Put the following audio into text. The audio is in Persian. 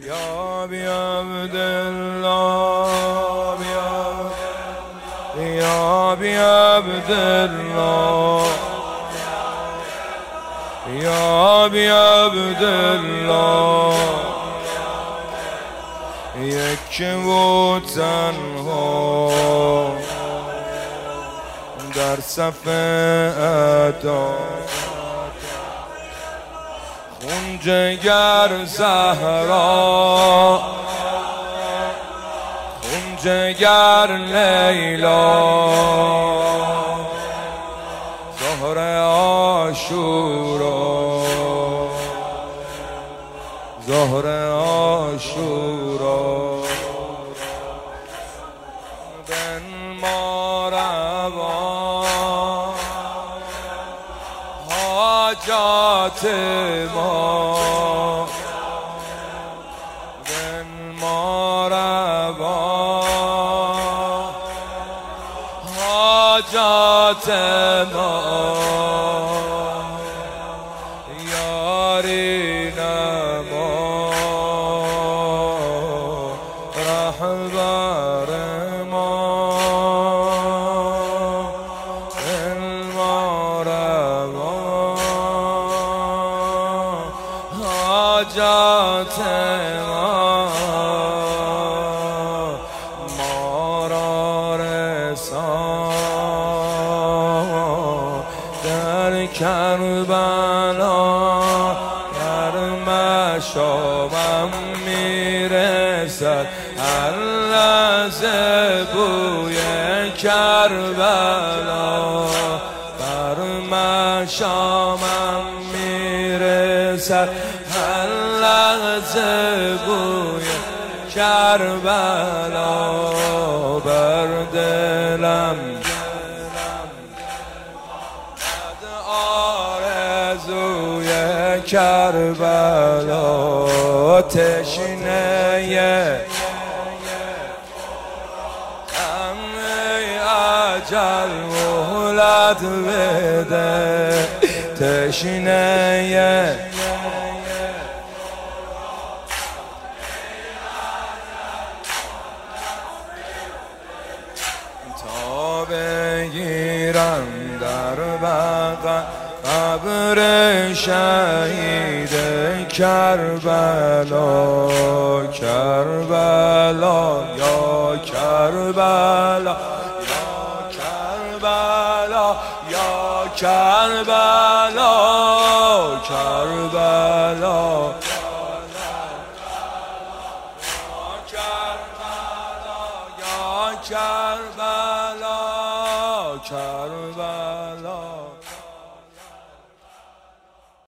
یا بی عبدالله یا بی عبدالله یا بی عبدالله یک و تنها در صف ادا خون جگر زهرا خون جگر لیلا ظهر عاشورا ظهر عاشورا بن ما روا حاجات ما بن ما روا حاجات ما یاری نما رهبر ما حاجات ما را رسان در کربلا در مشامم میرسد هر لحظه بوی کربلا در مشامم میرسد هر لحظه بوی کربلا بر دلم آرزوی کربلا تشنه اجل مهلت بده تشنه تا بگیرم در بغل قبر شهید کربلا کربلا یا کربلا یا کربلا کربلا یا کربلا کربلا